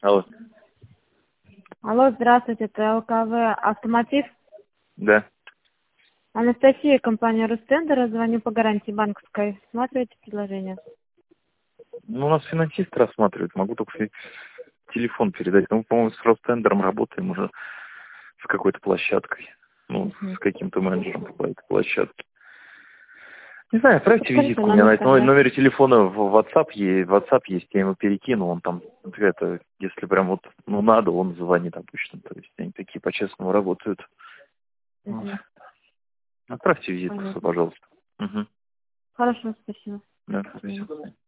Алло. Алло, здравствуйте, это ЛКВ Автомотив. Да. Анастасия, компания Ростендер, звоню по гарантии банковской. Смотрите предложение. Ну, у нас финансист рассматривает, могу только телефон передать. Мы, по-моему, с Ростендером работаем уже с какой-то площадкой. Ну, с каким-то менеджером какой-то площадки. Не знаю, отправьте Подскажите визитку. У меня на номер этом тогда. номере телефона в WhatsApp есть, я ему перекину, он там, это, если прям вот, ну, надо, он звонит обычно. То есть они такие по-честному работают. Вот. Угу. Отправьте визитку, Понятно. пожалуйста. Угу. Хорошо, спасибо. Да, До свидания. спасибо.